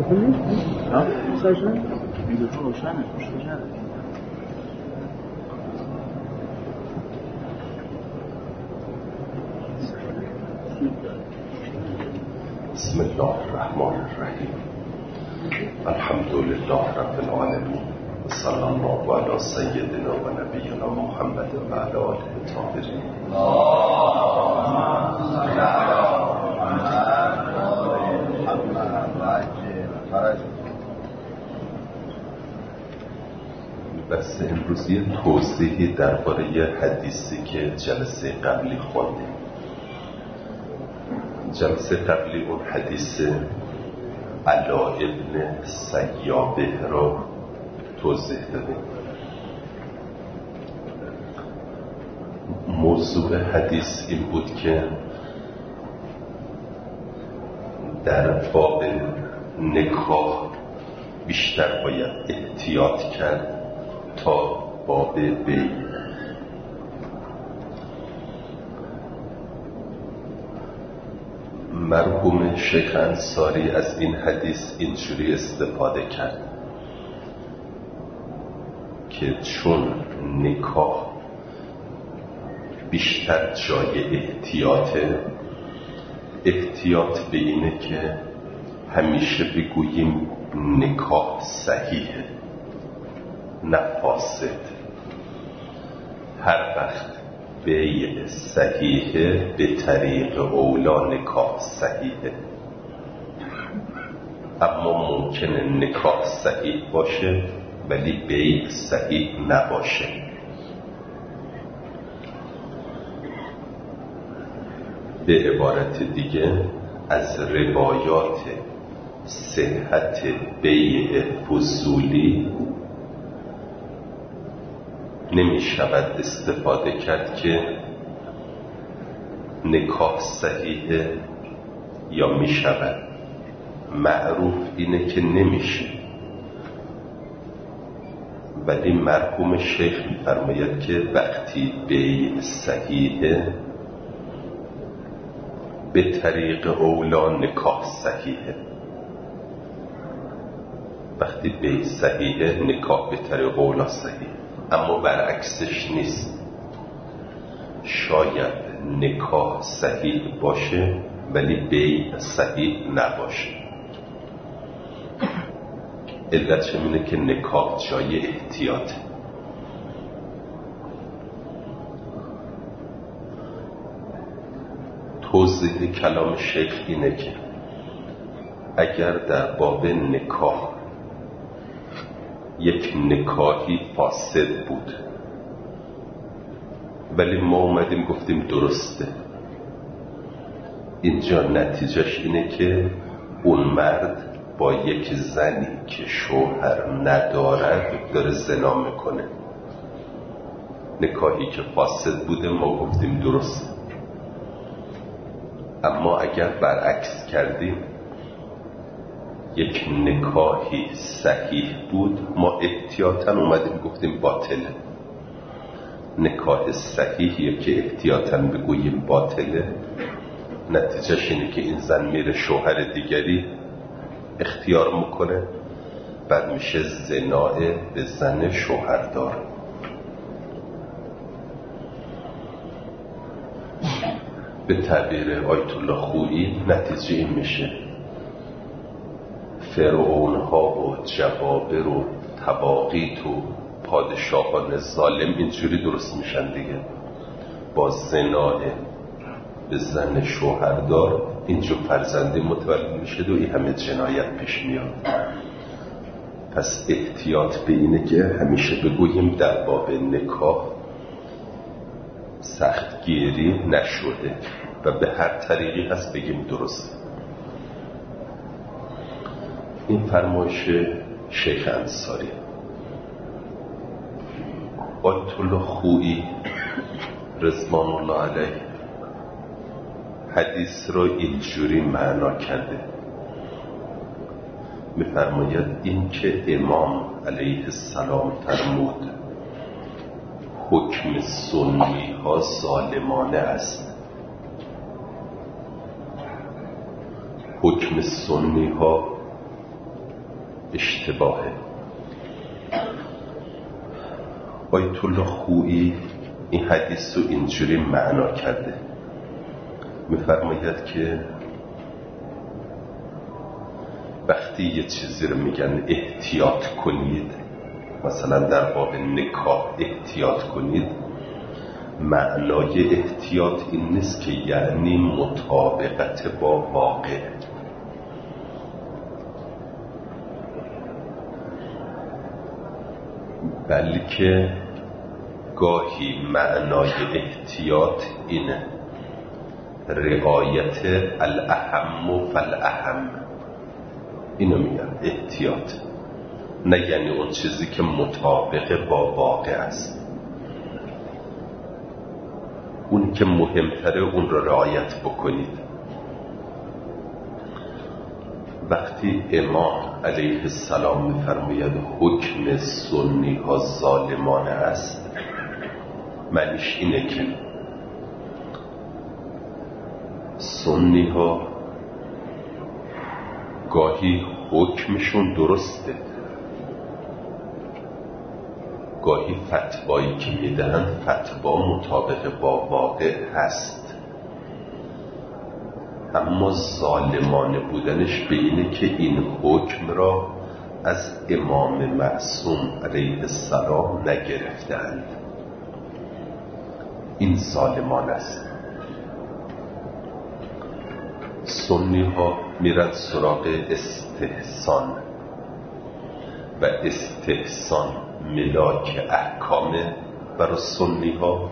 بسم الله الرحمن الرحیم. الحمد لله رب العالمین و صلی الله علی سیدنا و نبینا محمد و علی آله الطاهرین. بحث امروزی توضیحی درباره حدیثی که جلسه قبلی خوندیم. جلسه قبلی اون حدیث علا ابن سیابه را توضیح دادیم. موضوع حدیث این بود که در باب نکاح بیشتر باید احتیاط کرد تا باب بیع. مرحوم شیخ انصاری از این حدیث اینجوری استفاده کرد که چون نکاح بیشتر جای احتیاط به اینه که همیشه بگوییم نکاح صحیحه نه فاسد. هر وقت بیع صحیحه به طریق اولا نکاح صحیحه، اما ممکنه نکاح صحیح باشه ولی بیع صحیح نباشه. به عبارت دیگه از روایات صحت بیع فضولی نمی شود استفاده کرد که نکاح صحیحه یا می شود. معروف اینه که نمیشه، ولی مرحوم شیخ می فرماید که وقتی بیع صحیحه به طریق اولا نکاح صحیحه. وقتی بیع صحیحه نکاح به طریق اولا صحیحه، اما برعکسش نیست. شاید نکاح صحیح باشه ولی بیع صحیح نباشه. علتش اینه که نکاح جای احتیاطه. توضیح کلام شیخ اینه که اگر در باب نکاح یک نکاحی فاسد بود ولی ما اومدیم گفتیم درسته، اینجا نتیجهش اینه که اون مرد با یک زنی که شوهر ندارد داره زنا میکنه. نکاحی که فاسد بوده ما گفتیم درسته. اما اگر برعکس کردیم یک نکاحی صحیح بود ما احتیاطاً اومدیم گفتیم باطله. نکاح صحیحیه که احتیاطاً بگوییم باطله، نتیجهش اینه که این زن میره شوهر دیگری اختیار میکنه، بعد میشه زنا به زن شوهردار. به تعبیر آیت الله خویی نتیجه این میشه فرعون ها و جبابر و طواغیت و پادشاهان ظالم اینجوری درست میشن دیگه، با زنا به زن شوهردار اینجا فرزندی متولد میشه و این همه جنایت پیش میاد. پس احتیاط به اینه که همیشه بگوییم در باب نکاح سختگیری نشده و به هر طریقی هست بگیم درست. این فرمایش شیخ انصاری. آیت الله خویی رضوان الله علیه حدیث را اینجوری معنا کرده، می‌فرماید این که امام علیه السلام فرمود حکم سنی ها ظالمانه است. حکم سنی ها اشتباهه. آیت الله خویی این حدیث رو اینجوری معنا کرده، میفرماید که وقتی یه چیزی رو میگن احتیاط کنید، مثلا در باب نکاح احتیاط کنید، معنای احتیاط این نیست که یعنی مطابقت با واقع، بلکه گاهی معنای احتیاط اینه رعایت الاهم فالاهم، اینو میگن احتیاط، نه یعنی اون چیزی که مطابق با واقع است، اون که مهمتره اون رو رعایت بکنید. وقتی امام علیه السلام میفرماید حکم سنی ها ظالمانه است، معنیش اینه که سنی ها گاهی حکمشون درسته، گاهی فتوایی که میدهن فتوا مطابق با واقع هست، اما ظالمانه بودنش به اینه که این حکم را از امام معصوم علیه السلام نگرفتند، این ظالمان است. سنی ها میرن سراغ استحسان و استحسان ملاک احکامه برای سنی ها.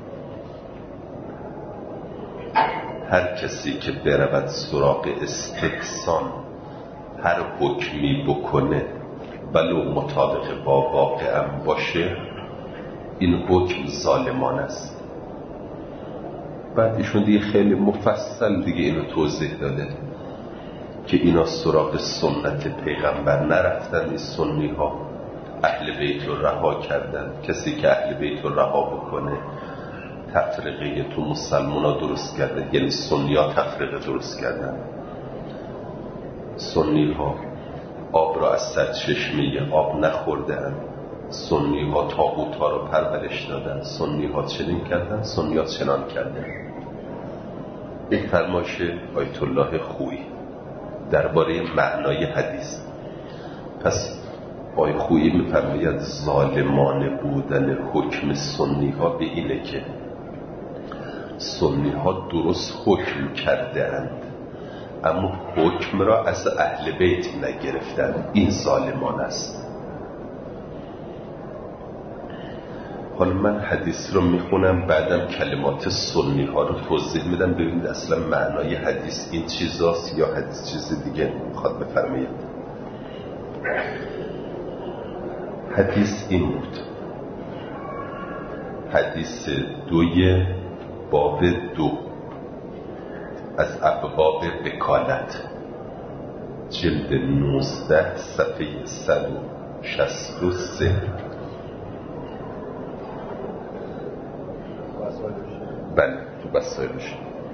هر کسی که برود سراغ استحسان هر حکمی بکنه ولو مطابق با واقع هم باشه، این حکم ظالمان است. بعد ایشون دیگه خیلی مفصل دیگه اینو توضیح داده که اینا سراغ سنت پیغمبر نرفتن، این سنی ها اهل بیت رو رها کردن. کسی که اهل بیت رو رها بکنه تفرقه تو مسلمان ها درست کرده، یعنی سنی ها تفرقه درست کردن. سنی ها آب را از سرچشمه آب نخوردن، سنی ها طاغوت ها رو پرورش دادن، سنی ها چنین کردن، سنی ها چنان کردن. این فرمایش آیت الله خویی درباره معنای حدیث. پس آیت خویی میفرماید ظالمانه بودن حکم سنی ها به اینه که سنی ها درست حکم کرده اند اما حکم را از اهل بیت نگرفتن، این ظالمان است. حالا من حدیث رو میخونم، بعدم کلمات سنی ها رو توضیح میدم، ببینید اصلا معنای حدیث این چیزاست یا حدیث چیز دیگه میخواد بفرماید. حدیث این بود، حدیث 2 باب 2 از ابواب وکالت، جلد 19 صفحه 163. بله تو بسایلش.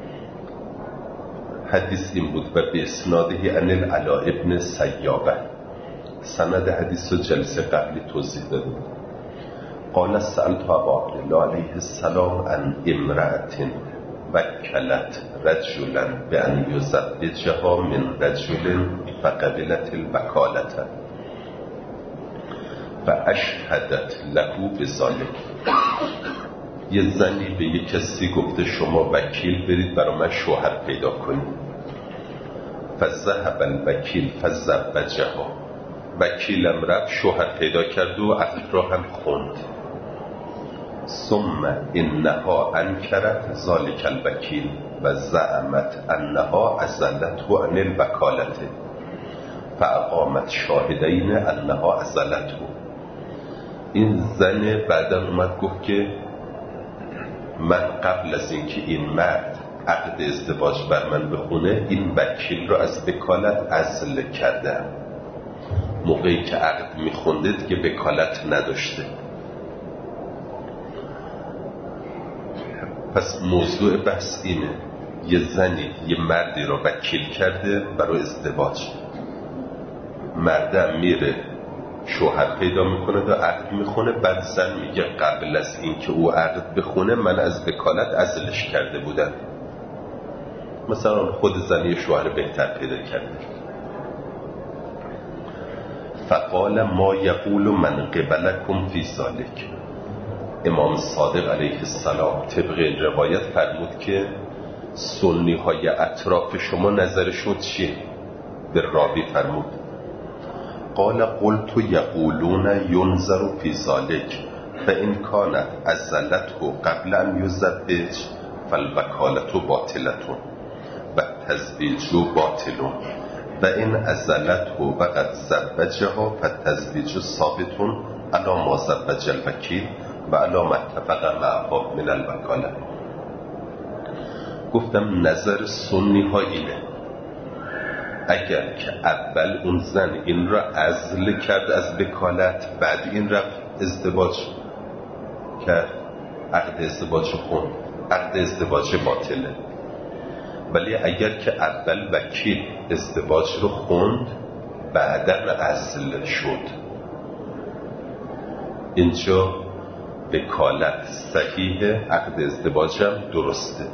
حدیث این بود و به اسناده عن العلاء ابن سیابه. سند حدیث رو جلسه قبلی توضیح داده بود. قال سألت ابا عبدالله علیه السلام عن امرأة وکلت رجلا بأن یزوجها من رجل فقبلت الوکالة فاشهدت له بذلک. یه زنی به یه کسی گفته شما وکیل برید برای من شوهر پیدا کنید. فذهب الوکیل فزوجها، وکیلم رفت شوهر پیدا کرد و عقد را هم خوند. ثم انها انکرت ذلک الوکیل و زعمت انها عزلته عن الوکالة فاقامت شاهدین انها عزلته. این زن بعدا اومد گفت که من قبل از اینکه این مرد عقد ازدواج بر من بخونه این وکیل رو از وکالت عزل کردم. موقعی که عقد میخونده دیگه وکالت نداشته. پس موضوع بحث اینه، یه زنی یه مردی رو وکیل کرده برای ازدواج، مردم میره شوهر پیدا میکنه و عقد میخونه، بعد زن میگه قبل از این که او عقد بخونه من از وکالت عزلش کرده بودم. مثلا خود زن یه شوهر بهتر پیدا کرده. فقال ما یقول من قبلکم فی ذلک. امام صادق علیه السلام طبق روایت فرمود که سنی های اطراف شما نظرشون چیه؟ به راوی فرمود قال قلت یقولون ینظر فی ذلک فإن کانت عزلته قبل ان یزوج فالوکالة باطلة و تزویج باطل و این عزلته وقد زوجها فالتزویج ثابت علی ما زوج الوکیل و علی ما اتفق معها من الوکاله. گفتم نظر سنی ها اینه اگر که اول اون زن این را عزل کرد از وکالت، بعد این رفت ازدواج کرد، عقد ازدواج خوند، عقد ازدواج باطله. ولی اگر که اول وکیل ازدواج رو خوند بعداً عزل شد، اینجا وکالت صحیحه، عقد ازدواجم درسته.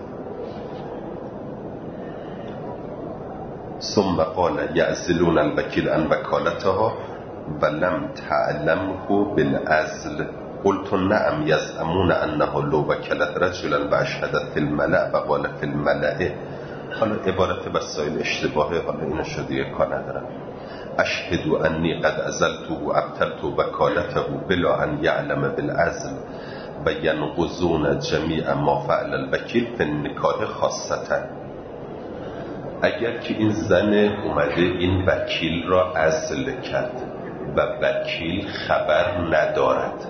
ثم قال یعزلون الوکیل عن وکالتها ولم تعلمه بالعزل قلت نعم یزعمون انه لو وکلت رجلا و اشهدت فی الملأ و قال فی الملأ. حالا عبارت وسایل اشتباهه، حالا اینو شده یه کار ندارم. اشهدو انی قد عزلته و ابطلت وکالته بلا ان یعلم بالعزل و ینقضون جمیع ما فعل الوکیل فی النکاح خاصتا. اگر که این زن اومده این وکیل را عزل کرد و وکیل خبر ندارد،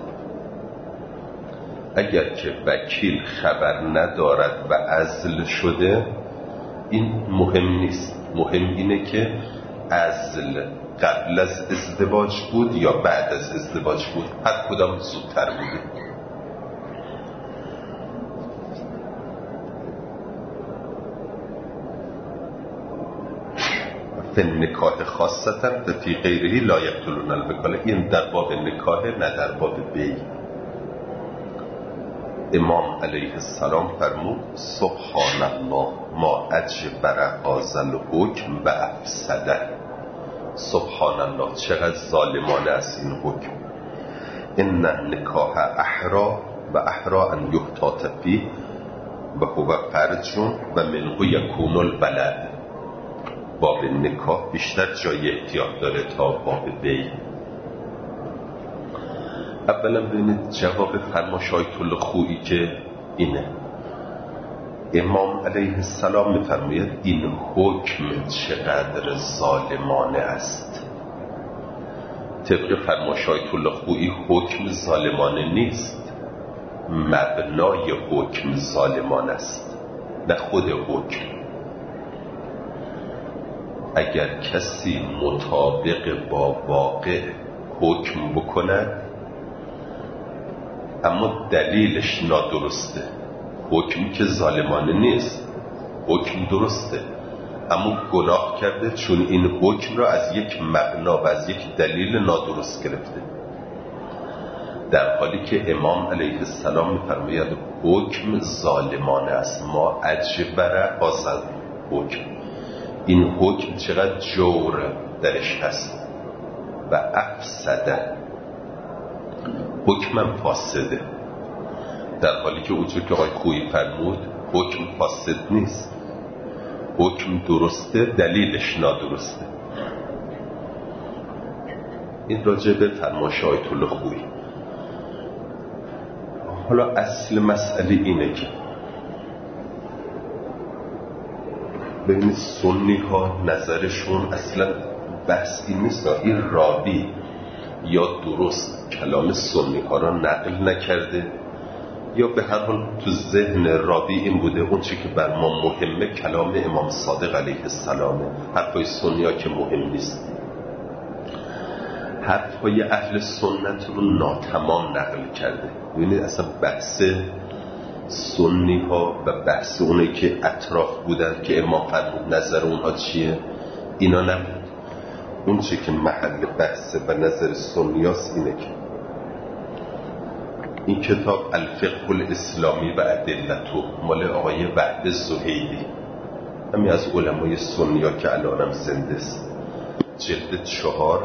اگر که وکیل خبر ندارد و عزل شده، این مهم نیست. مهم اینه که عزل قبل از ازدواج بود یا بعد از ازدواج بود، هر کدام زودتر بوده. فی نکاح خاصتا و فی غیرهی لا یقتلون الوکاله. این در باب نکاح، نه در باب بیع. امام علیه السلام فرمود سبحان الله ما اجبر هذا الحکم و افسده. سبحان الله چقدر ظالمانه است این حکم. ان نکاح احرا و احرا ان یحتاط فیه و هو فرج و منه یکون الولد. باب نکاح بیشتر جای احتیاط داره تا باب بیع. اولا ببینید جواب فرمایش آیت الله خویی که اینه. امام علیه السلام می‌فرماید این حکم چقدر ظالمانه است. طبق فرمایش آیت الله خویی حکم ظالمانه نیست، مبنای حکم ظالمانه است، نه خود حکم. اگر کسی مطابق با واقع حکم بکند اما دلیلش نادرسته، حکمی که ظالمانه نیست، حکم درسته اما گناه کرده چون این حکم را از یک مبنا و از یک دلیل نادرست گرفته. در حالی که امام علیه السلام می‌فرماید حکم ظالمانه است. ما اجبر هذا حکم، این حکم چقدر جور درش هست. و افسده، حکمم فاسده. در حالی که اونجور که آقای خویی فرمود حکم فاسد نیست، حکم درسته، دلیلش نادرسته. این راجع به فرمایش آیت الله خویی. حالا اصل مسئله اینه که ببینید سنی ها نظرشون اصلا بحث این نیست. این راوی یا درست کلام سنی ها را نقل نکرده یا به هر حال تو ذهن راوی این بوده اون چی که بر ما مهمه کلام امام صادق علیه السلامه. حرفای سنی ها که مهم نیست، حرفای اهل سنت رو ناتمام نقل کرده. ببینید اصلا بحث سنی ها و بحث اونه که اطراف بودن که امام فرمود نظر اونها چیه، اینا نبود. اون چی که محل بحثه و نظر سنیاست اینه که این کتاب الفقه الاسلامی و ادلته مال آقای وحد زهیدی، همین از علمای سنیا که الانم زنده است، جلد 4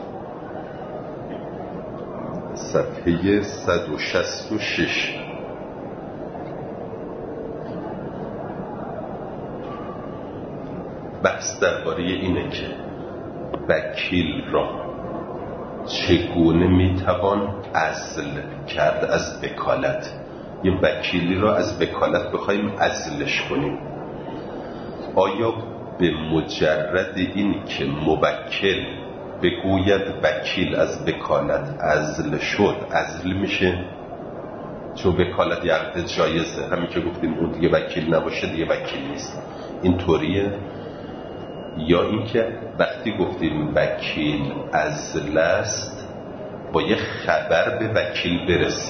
صفحه 166. بحث درباره اینه که وکیل را چگونه میتوان عزل کرد از وکالت. یه وکیلی را از وکالت بخوایم عزلش کنیم، آیا به مجرد این که موکل بگوید وکیل از وکالت عزل شد عزل میشه؟ چون وکالت یه عقد جایزه، همین که گفتیم اون دیگه وکیل نباشه دیگه وکیل نیست، این طوریه؟ یا اینکه وقتی گفتیم وکیل عزل است با یه خبر به وکیل برسه؟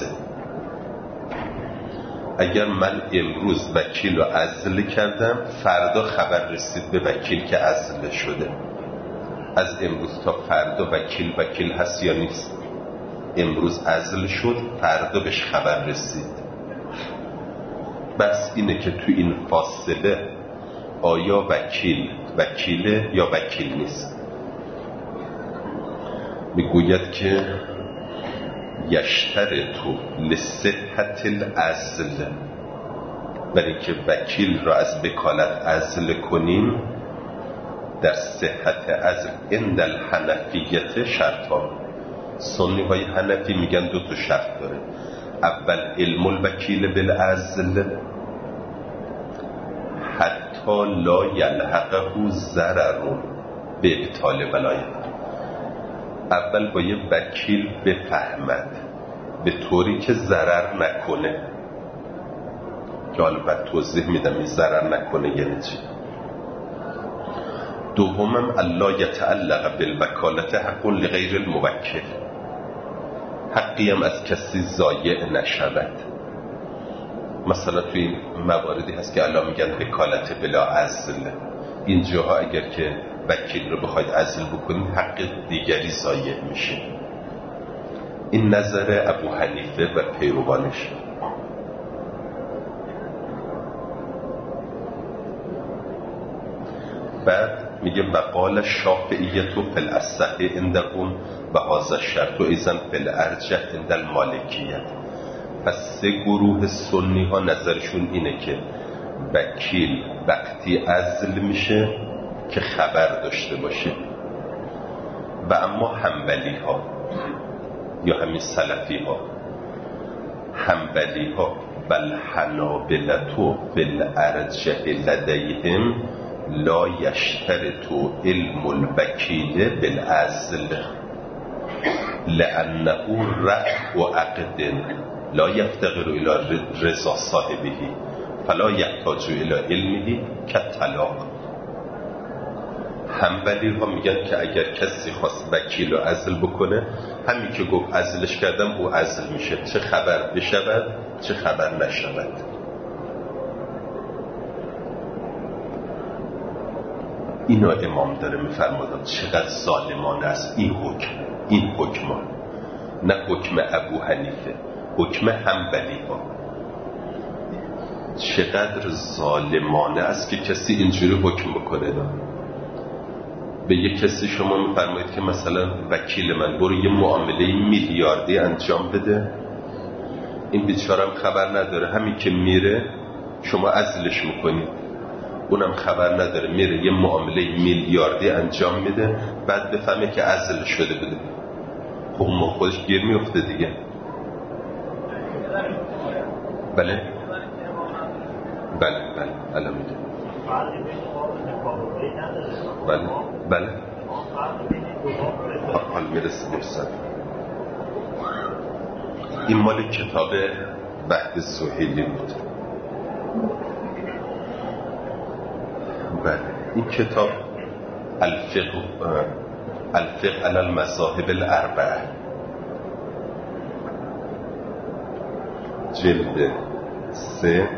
اگر من امروز وکیل رو عزل کردم، فردا خبر رسید به وکیل که عزل شده، از امروز تا فردا وکیل هست یا نیست؟ امروز عزل شد، فردا بهش خبر رسید. بس اینه که تو این فاصله آیا وکیله یا وکیل نیست. میگوید که یشترطو لصحت العزل، برای که وکیل را از وکالت عزل کنیم در صحت عزل عند الحنفیت شرطان. سنی های حنفی میگن 2 شرط داره. اول علم الوکیل بالعزل حتی لا یلحقه ضرر به ابطال ولایت. اول با یه وکیل بفهمد به طوری که ضرر نکنه، که حالا بعد توضیح میدم این ضرر نکنه یعنی چی. دومم الله یتعلق بالوکالت حق لغیر الموکل، حقی هم از کسی ضایع نشود. مثلا توی این مواردی هست که الان میگن وکالت بلا عزل، اینجاها اگر که وکیل رو بخواید عزل بکنید حق دیگری ضایع میشه. این نظر ابو حنیفه و پیروانش. بعد میگه وقال شافعیت فی الاصح عندهم و هذا الشرط ایضا فی الارجح عند المالکیت. پس 3 گروه سنی ها نظرشون اینه که وکیل وقتی عزل میشه که خبر داشته باشه، و اما حنبلی ها یا همین سلفی ها، حنبلی ها بل حنابلتو بالارجح لدیهم لا یشترطو علم الوکیل بالعزل لانه رفع عقد لا یفتقر الى رضا صاحبه فلا یحتاج الى علمه کالطلاق. حنبلی ها میگن که اگر کسی خواست وکیل رو عزل بکنه، همین که گفت عزلش کردم او عزل میشه، چه خبر بشود چه خبر نشود. اینا امام داره میفرماید چقدر ظالمانه است این حکم نه حکم ابو حنیفه، حکم حنبلی ها. چقدر ظالمانه است که کسی اینجوری حکم بکنه. به یک کسی شما میفرمایید که مثلا وکیل من برو یه معامله میلیاردی انجام بده، این بیچارم خبر نداره، همین که میره شما عزلش میکنید، اونم خبر نداره میره یه معامله میلیاردی انجام میده، بعد بفهمه که عزل شده بده، خب اون خودش گیر میفته دیگه. بله الان میده. بله حال میرسیم سر. این مال کتاب وحد زهیدی بود. بله این کتاب الفقه علی المذاهب الاربعه، جلد 3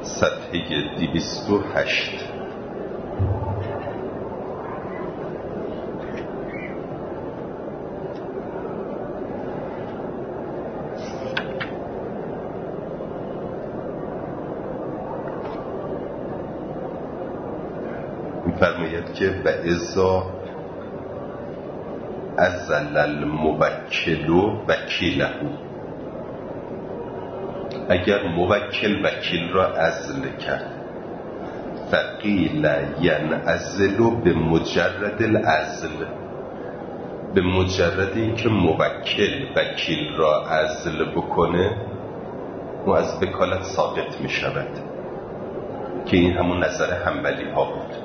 صفحه 208. میفرماید که و اذا ازل الموکل وکیله، اگر موکل وکیل را عزل کرد، فقیل ینعزل به مجرد العزل، به مجرد اینکه موکل وکیل را عزل بکنه و از وکالت ساقط می شود، که این همون نظر حنبلی ها بود.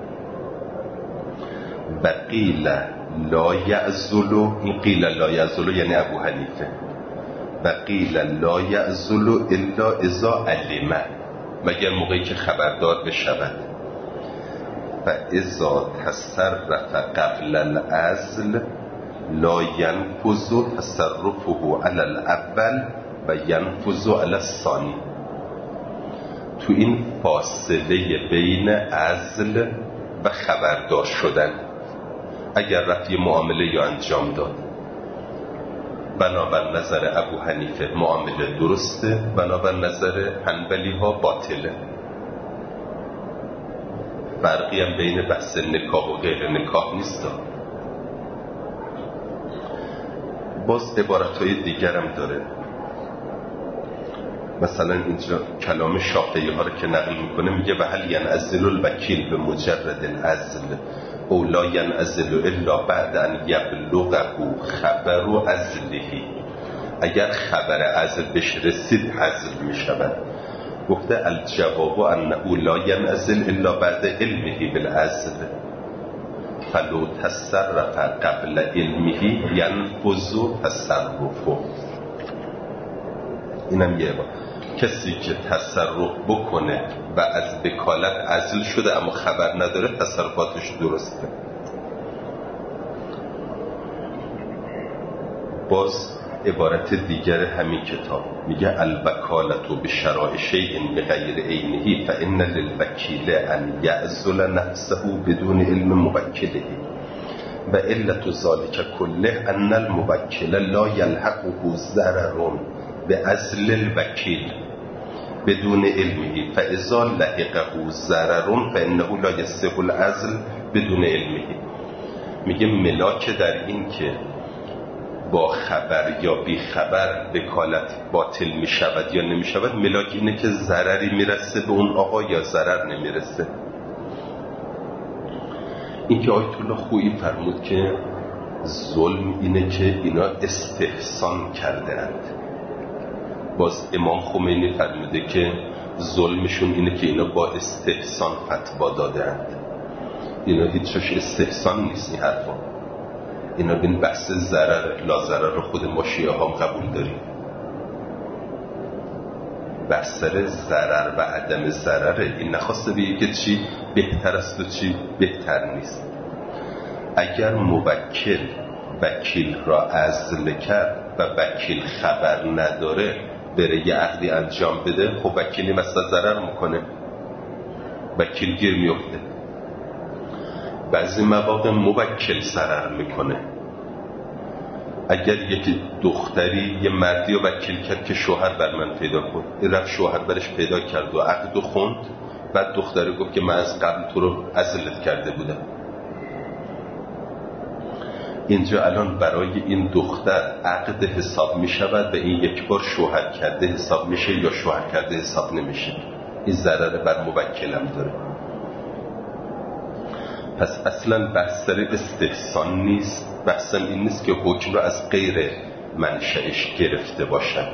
و قیل لا یعزل، این قیل لا یعزل یعنی ابو حنیفه، و قیل لا یعزل الا اذا علم، مگر موقعی که خبردار بشود. و اذا تصرف قبل العزل لا ینفذ تصرفه علی الاول و ینفذ علی الثانی. تو این فاصله بین عزل و خبردار شدن، اگر رفت یه معامله یا انجام داد، بنابر نظر ابو حنیفه معامله درسته، بنابر نظر حنبلی ها باطله. فرقی هم بین بحث نکاح و غیر نکاح نیست. باز عبارتهای دیگر هم داره. مثلا اینجا کلام شافعی ها رو که نقل میکنه میگه و هل ینعزل الوکیل به مجرد العزل او لا ینعزل الا بعد ان یبلغه خبر عزله، اگر خبر عزل بهش رسید عزل میشود. گفته الجواب انه لا ینعزل الا بعد علمه بالعزل فلو تصرف قبل علمه ینفذ تصرفه. اینم یه با کسی که تصرف بکنه و از وکالت عزل شده اما خبر نداره تصرفاتش درسته. باز عبارت دیگر همین کتاب میگه الوکالت به شرائع شیء بغیر عینه فان للوکیل ان یعزل نفسه بدون علم موکله و علت ذلك كله ان الموکل لا یلحقه ضرر بعزل الوکیل بدون علمه فاذا لحقه ضرر فانه لا يصح العزل بدون علمه. میگه ملاک در این که با خبر یا بی خبر وکالت باطل می شود یا نمی شود، ملاک اینه که ضرری میرسه به اون آقا یا ضرر نمیرسه. این که آیت الله خویی فرمود که ظلم اینه که اینا استحسان کرده اند. باز امام خمینی فرموده که ظلمشون اینه که اینا با استحسان فتوا داده اند. اینا هیچش استحسان نیست این حرفا. اینا بین بحث ضرر لا ضرر رو خود ما شیعه هم قبول داریم. بحث ضرر و عدم ضرره. این نخواسته بگه که چی بهتر است و چی بهتر نیست. اگر موکل وکیل را عزل کرد و وکیل خبر نداره بره یه عقدی انجام بده، خب وکیلی مثلا ضرر میکنه، وکیل گیر میفته. بعضی مواقع موکل ضرر میکنه. اگر یکی دختری یه مردی رو وکیل کرد که شوهر بر من پیدا کن، این رفت شوهر برش پیدا کرد و عقد خوند، بعد دختره گفت که من از قبل تو رو عزلت کرده بودم. اینجا الان برای این دختر عقد حساب می شود و این یک بار شوهر کرده حساب میشه یا شوهر کرده حساب نمیشه. این ضرر بر موکلم داره. پس اصلا بحث استحسان نیست، بحث این نیست که حکم را از غیر منشأش گرفته باشد.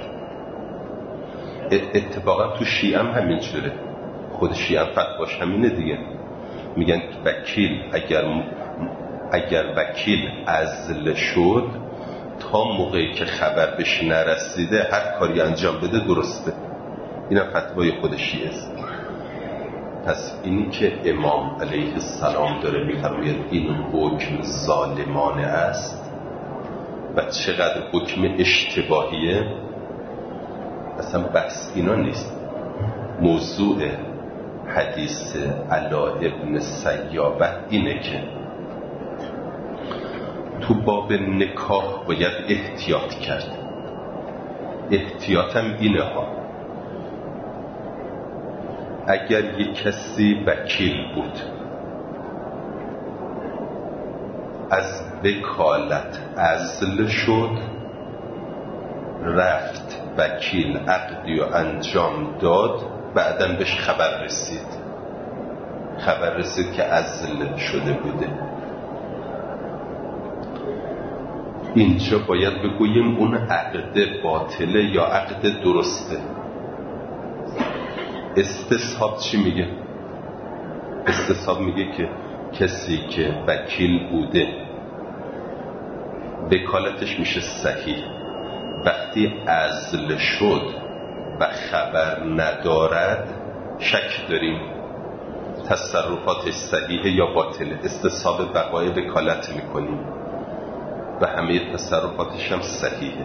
اتفاقا تو شیعه هم همینجوره. خود شیعه هم فتواش همینه دیگه. میگن وکیل اگر وکیل عزل شد تا موقعی که خبر بهش نرسیده هر کاری انجام بده درسته. اینم فتوای خود شیعه است. پس اینی که امام علیه السلام داره میفرماید این حکم ظالمانه است و چقدر حکم اشتباهیه، اصلا بحث اینا نیست. موضوع حدیث علا ابن سیابه اینه که تو باب نکاح باید احتیاط کرد. احتیاطم اینه ها، اگر یک کسی وکیل بود از وکالت عزل شد، رفت وکیل عقدی و انجام داد، بعداً بهش خبر رسید که عزل شده بوده. اینجا باید بگوییم اون عقد باطله یا عقد درسته. استصحاب چی میگه؟ استصحاب میگه که کسی که وکیل بوده وکالتش میشه صحیح، وقتی عزل شد و خبر ندارد شک داریم تصرفاتش صحیحه یا باطله. استصحاب بقای وکالت میکنیم و همه تصرفاتش هم صحیحه.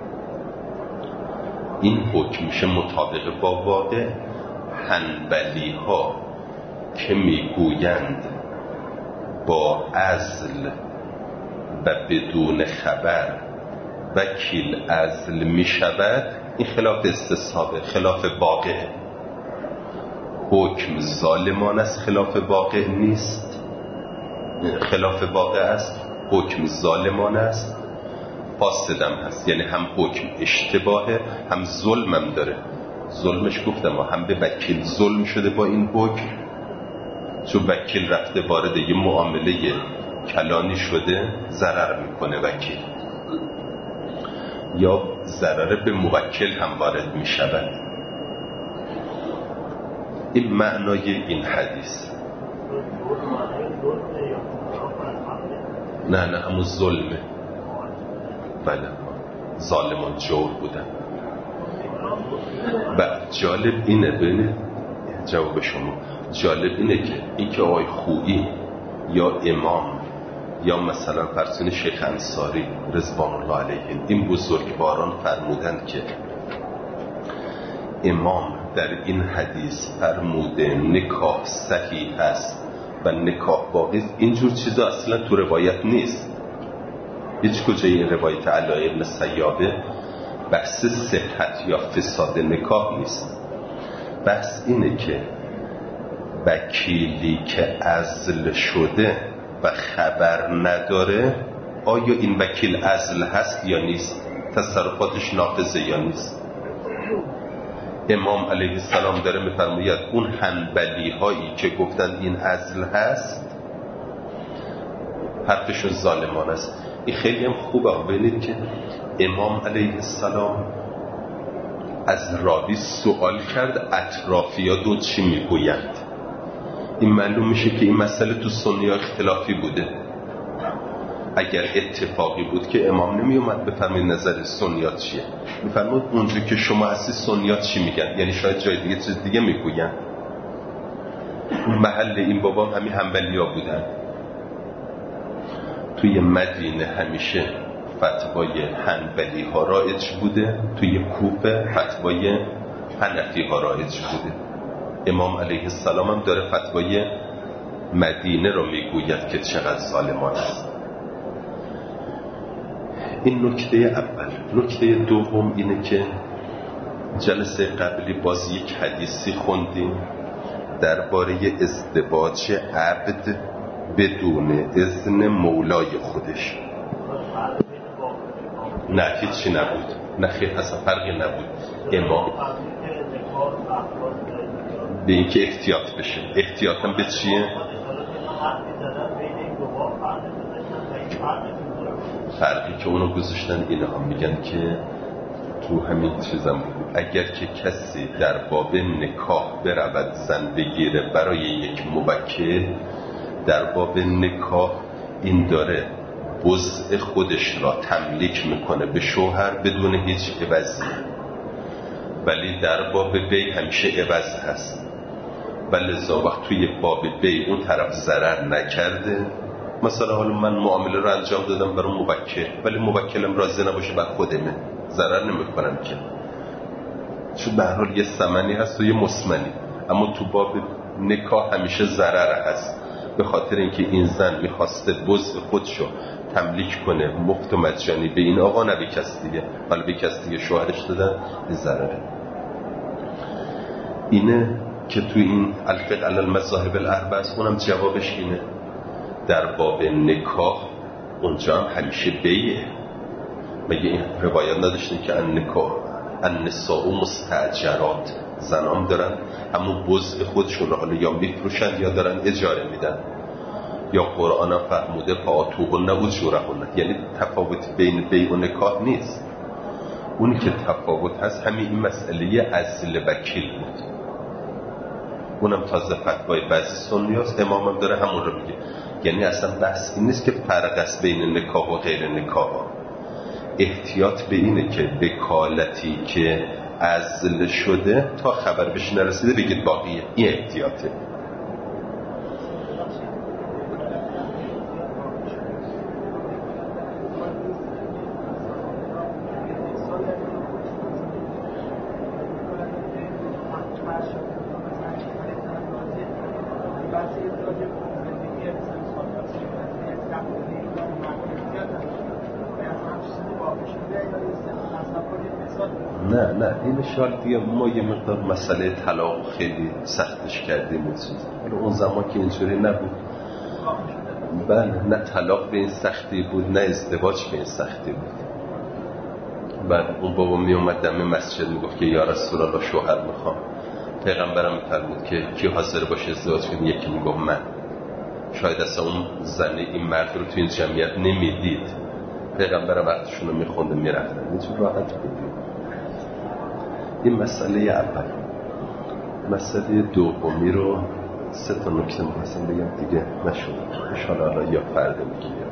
این حکم میشه مطابق با واقع. حنبلی ها که میگویند با عزل و بدون خبر وکیل عزل میشود، این خلاف استصحابه، خلاف واقع. حکم ظالمان است، خلاف واقع نیست. خلاف واقع است، حکم ظالمان است، فاسدم هست. یعنی هم حکم اشتباهه، هم ظلمم داره. ظلمش گفتم هم به وکیل ظلم شده با این حکم، چون وکیل رفته وارد یه معامله کلانی شده، ضرر میکنه وکیل، یا ضرر به موکل هم وارد میشود. این معنای این حدیث. نه همون ظلمه. بله، ظالمان جور بودن. و جالب اینه، ببینید جواب شما، جالب اینه که اینکه آقای خویی یا امام یا مثلا فرسون شیخ انصاری رضوان الله علیهم این بزرگواران فرمودند که امام در این حدیث فرموده نکاح صحیح است و نکاح باقی. اینجور چیزا اصلا تو روایت نیست. هیچ کجای این روایت علی ابن سیابه بحث صحت یا فساد نکاح نیست. بحث اینه که وکیلی که عزل شده و خبر نداره، آیا این وکیل عزل هست یا نیست، تصرفاتش ناقضه یا نیست. امام علیه السلام داره میفرماید اون حنبلی هایی که گفتن این عزل هست حرفشون ظالمان است. این خیلی هم خوبه. ببینید که امام علیه السلام از راوی سوال کرد اطرافیان چی میگویند. این معلوم میشه که این مسئله تو سنی ها اختلافی بوده. اگر اتفاقی بود که امام نمی اومد بفرمایید نظر سنیات چیه، میفرمود اونجا که شما هستی سنیات چی میگن، یعنی شاید جای دیگه چیز دیگه میگوین. محل این بابا همین حنبلیا بودن. توی مدینه همیشه فتوای حنبلی ها رایج بوده، توی کوفه فتوای حنفی ها رایج بوده. امام علیه السلام هم داره فتوای مدینه رو میگوید که چقدر ظالمان است. این نکته اول. نکته دوم اینه که جلسه قبلی باز یک حدیثی خوندیم درباره ازدواج عبد بدون اذن مولای خودش. نه هیچی نبود، نه خیلی اصلا فرقی نبود. امام به این که احتیاط بشه. احتیاطم به چیه؟ فرقی که اونو گذاشتن اینه هم میگن که تو همین چیزم اگر که کسی در باب نکاح برود زن بگیره برای یک موکل، در باب نکاح این داره وضع خودش را تملیک میکنه به شوهر بدون هیچ عوضی، ولی در باب بی همیشه عوض هست. ولی وقت توی باب بی اون طرف ضرر نکرده، مثلا حالا من معامله رو انجام دادم برای موکل ولی موکلم راضی نباشه بر خودمه، ضرر نمیکنم که، چون به هر حال یه ثمنی هست و یه مسمنی. اما تو باب نکاح همیشه ضرر هست، به خاطر اینکه این زن میخواسته وضع خودشو تملیک کنه مفت و مجانی به این آقا، نه به کس دیگه، ولی به کس دیگه شوهرش دادن، این ضرره. اینه که تو این الفقه علی المذاهب الاربعه اونم جوابش اینه. در باب نکاح اونجا هم همیشه بیه. مگه این روایات نداشتیم که النساء مستاجرات، زنام دارن همون بضع خودشون رو حالا یا میفروشن یا دارن اجاره میدن. یا قرآن هم فرموده فآتوهن اجورهن، یعنی تفاوت بین بیع و نکاح نیست. اونی که تفاوت هست همین این مسئله عزل وکیل بود. اونم تازه فتوای بعضی سنیاست، امام هم داره همون رو میگه. یعنی اصلا بحث این نیست که فرق است بین نکاح و غیر نکاح. احتیاط به اینه که وکالتی که عزل شده تا خبر بهش نرسیده بگید باقیه. این احتیاطه. نه این شال دیگه ما یه مقدار مسئله طلاق خیلی سختش کردیم ولی اون زمان که اینجوری نبود. بله، نه طلاق به این سختی بود نه ازدواج به این سختی بود. بعد اون بابا می اومد دم مسجد میگفت که یا رسول الله شوهر میخوام. پیغمبرم میفرمود که کی حاضر باشه ازدواج کنه؟ یکی میگفت من. شاید اصلا اون زن این مرد رو تو این جمعیت نمیدید. پیغمبرم وقتشون رو میخونده میرفتن. اینجور راحت بودیم. این مسئله اول. مسئله دومی رو 3 نکته می‌خواستم بگم دیگه نشد. ان شاء الله یا فردا میگیم.